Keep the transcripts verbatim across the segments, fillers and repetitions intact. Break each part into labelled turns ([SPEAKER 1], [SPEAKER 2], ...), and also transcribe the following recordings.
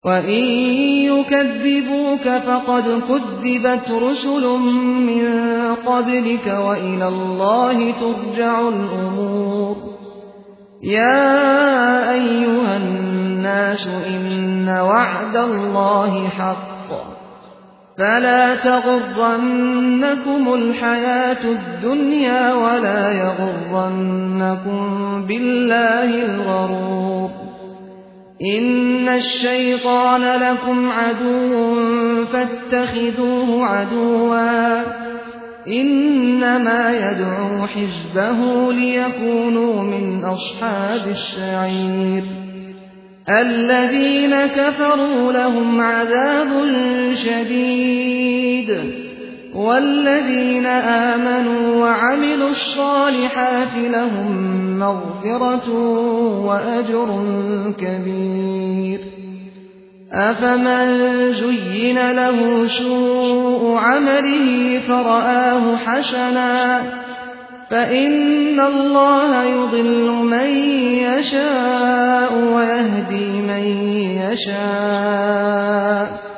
[SPEAKER 1] وَإِن يُكَذِّبُوكَ فَقَدْ كُذِّبَتْ رُسُلٌ مِّن قَبْلِكَ وَإِلَى اللَّهِ تُرْجَعُ الْأُمُورُ يَا أَيُّهَا النَّاسُ إِنَّ وَعْدَ اللَّهِ حَقٌّ فَلَا تَغُرَّنَّكُمُ الْحَيَاةُ الدُّنْيَا وَلَا يَغُرَّنَّكُم بِاللَّهِ الْغَرُورُ إِنَّ الشَّيْطَانَ لَكُمْ عَدُوٌّ فَاتَّخِذُوهُ عَدُوًّا إِنَّمَا يَدْعُو حِزْبَهُ لِيَكُونُوا مِنْ أَصْحَابِ السَّعِيرِ الَّذِينَ كَفَرُوا لَهُمْ عَذَابٌ شَدِيدٌ وَالَّذِينَ آمَنُوا وَعَمِلُوا الصَّالِحَاتِ لَهُم مَّغْفِرَةٌ وَأَجْرٌ كَبِيرٌ أَفَمَن زُيِّنَ لَهُ سُوءُ عَمَلِهِ فَرَآهُ حَسَنًا فَإِنَّ اللَّهَ يُضِلُّ مَن يَشَاءُ وَيَهْدِي مَن يَشَاءُ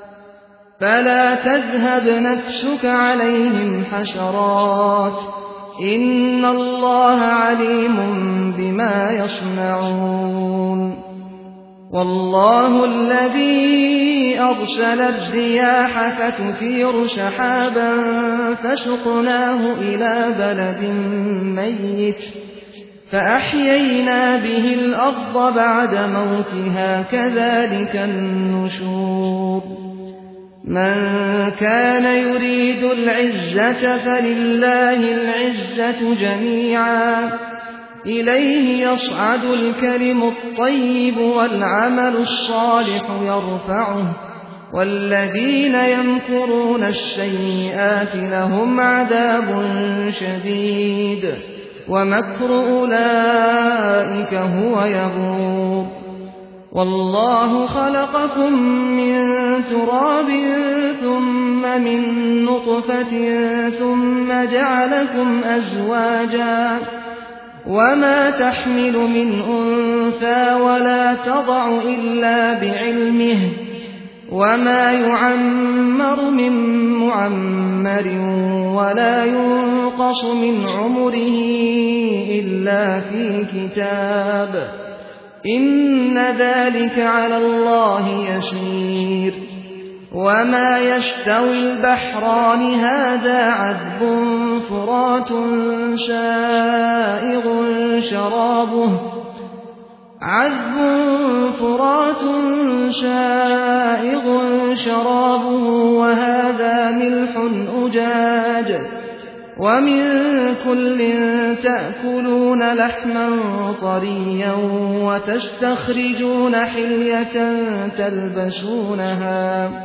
[SPEAKER 1] فَلَا تَذْهَبْ نَفْسُكَ عَلَيْهِمْ حَسَرَاتٍ إِنَّ اللَّهَ عَلِيمٌ بِمَا يَصْنَعُونَ وَاللَّهُ الَّذِي أَرْسَلَ الرِّيَاحَ فَتُثِيرُ سَحَابًا فَسُقْنَاهُ إِلَىٰ بَلَدٍ مَّيِّتٍ فَأَحْيَيْنَا بِهِ الْأَرْضَ بَعْدَ مَوْتِهَا كَذَٰلِكَ النُّشُورُ مَن كَانَ يُرِيدُ الْعِزَّةَ فَلِلَّهِ الْعِزَّةُ جَمِيعًا إِلَيْهِ يَصْعَدُ الْكَلِمُ الطَّيِّبُ وَالْعَمَلُ الصَّالِحُ يَرْفَعُهُ وَالَّذِينَ يَمْكُرُونَ السَّيِّئَاتِ لَهُمْ عَذَابٌ شَدِيدٌ وَمَكْرُ أُولَٰئِكَ هُوَ يَبُورُ وَاللَّهُ خَلَقَكُم مِّن تُرَابٍ ثُمَّ مِن نُّطْفَةٍ ثُمَّ جَعَلَكُمْ أَزْوَاجًا وَمَا تَحْمِلُ مِنْ أُنثَىٰ وَلَا تَضَعُ إِلَّا بِعِلْمِهِ وَمَا يُعَمَّرُ مِن مُّعَمَّرٍ وَلَا يُنقَصُ مِنْ عُمُرِهِ إِلَّا فِي كِتَابٍ إِنَّ ذَلِكَ عَلَى اللَّهِ يَسِيرٌ وَمَا يَسْتَوِي الْبَحْرَانِ هَٰذَا عَذْبٌ فُرَاتٌ سَائِغٌ شَرَابُهُ عَذْبٌ فُرَاتٌ سَائِغٌ شَرَابُهُ وَهَٰذَا مِلْحٌ أُجَاجٌ وَمِن كُلٍّ تَأْكُلُونَ لَحْمًا طَرِيًّا وَتَسْتَخْرِجُونَ حِلْيَةً تَلْبَسُونَهَا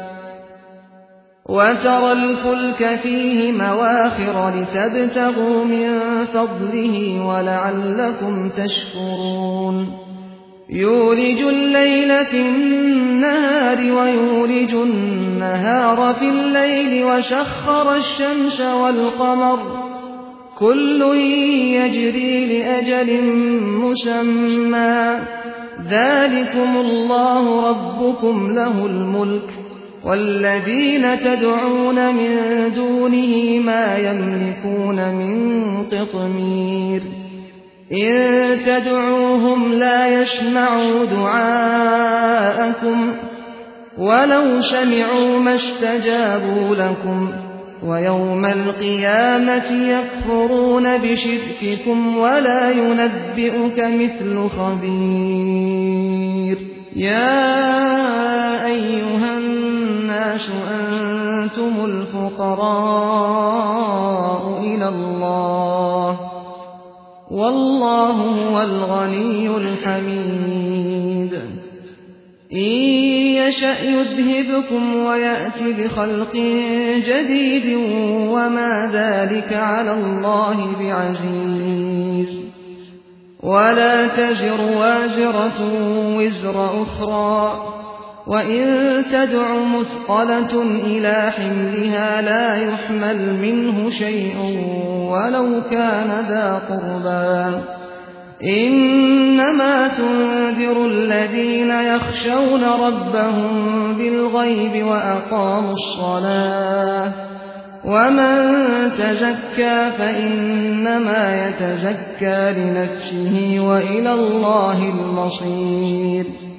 [SPEAKER 1] وَتَرَى الْفُلْكَ فِيهِ مَوَاخِرَ لِتَبْتَغُوا مِن فَضْلِهِ وَلَعَلَّكُمْ تَشْكُرُونَ يُولِجُ اللَّيْلَ فِي النَّهَارِ وَيُولِجُ النَّهَارَ فِي اللَّيْلِ وَسَخَّرَ الشَّمْسَ وَالْقَمَرَ كُلٌّ يَجْرِي لِأَجَلٍ مُّسَمًّى ذَٰلِكُمُ اللَّهُ رَبُّكُمْ لَهُ الْمُلْكُ وَالَّذِينَ تَدْعُونَ مِن دُونِهِ مَا يَمْلِكُونَ مِن قِطْمِيرٍ إِن تَدْعُوهُمْ لَا يَسْمَعُوا دُعَاءَكُمْ وَلَوْ سَمِعُوا مَا اسْتَجَابُوا لَكُمْ وَيَوْمَ الْقِيَامَةِ يَكْفُرُونَ بِشِرْكِكُمْ وَلَا يُنَبِّئُكَ مِثْلُ خَبِيرٍ يَا أَيُّهَا النَّاسُ أَنتُمُ الْفُقَرَاءُ إِلَى اللَّهِ وَاللَّهُ هُوَ الْغَنِيُّ الْحَمِيدُ إِن يَشَأْ يُذْهِبْكُمْ وَيَأْتِ بِخَلْقٍ جَدِيدٍ وَمَا ذَلِكَ عَلَى اللَّهِ بِعَزِيزٍ وَلَا تَزِرُ وَازِرَةٌ وِزْرَ أُخْرَىٰ وَإِن تَدْعُ مُثْقَلَةٌ إِلَىٰ حِمْلِهَا لَا يُحْمَلْ مِنْهُ شَيْءٌ وَلَوْ كَانَ ذَا قُرْبَىٰ إنما تنذر الذين يخشون ربهم بالغيب وأقاموا الصلاة ومن تزكى فإنما يتزكى لنفسه وإلى الله المصير